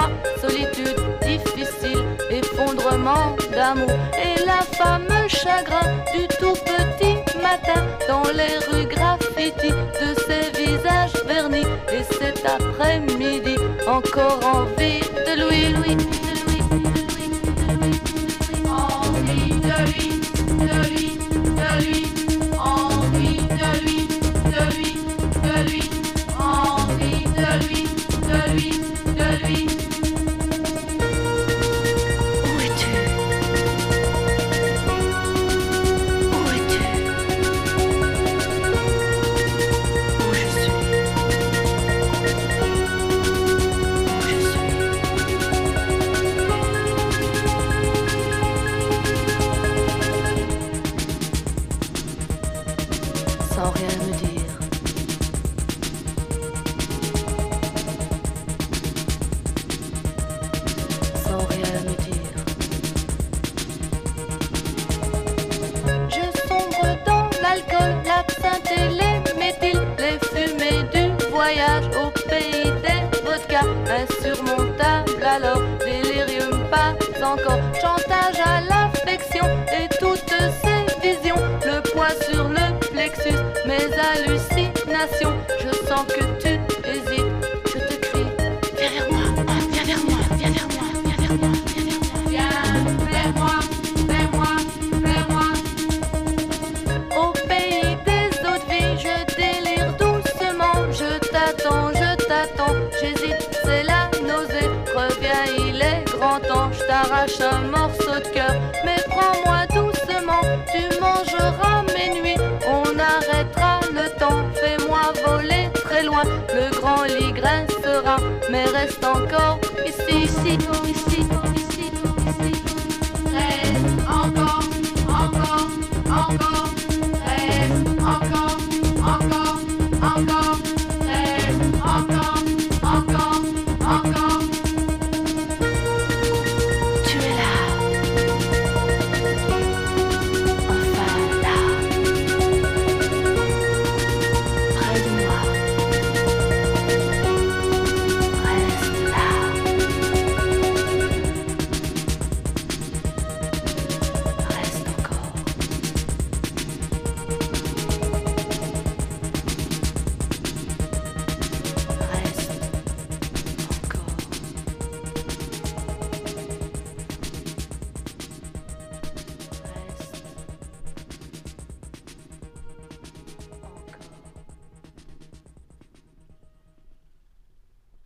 moi, solitude difficile, effondrement d'amour et la fameux chagrin du tout petit matin dans les rues graffiti de ces visages vernis. Et cet après-midi, encore envie de lui, lui, de lui, de lui, de lui, envie de lui, de lui, de lui, envie de lui, de lui, de lui, envie de lui, de lui, de lui. Où es-tu? Où es-tu? Où je suis? Où je suis? Sans rien me dire. Sans rien me dire. Je sombre dans l'alcool, l'absinthe et les méthyles, les fumées du voyage au pays des vodkas. Insurmontable alors, délirium pas encore, chantage à l'affection et toutes ces visions, le poids sur le plexus, mes hallucinations. Je sens que tu hésites, je te crie, viens vers moi, viens vers moi, viens vers moi, viens vers moi, viens vers moi, viens vers moi, vers moi, vers moi. Au pays des autres vies, je délire doucement, je t'attends, j'hésite, c'est la nausée. Reviens, il est grand temps, je t'arrache un morceau de cœur, mais prends-moi doucement, tu mangeras mes nuits, on arrêtera le temps, fais-moi voler très loin, le grand lit grincera, mais reste encore ici, ici, ici.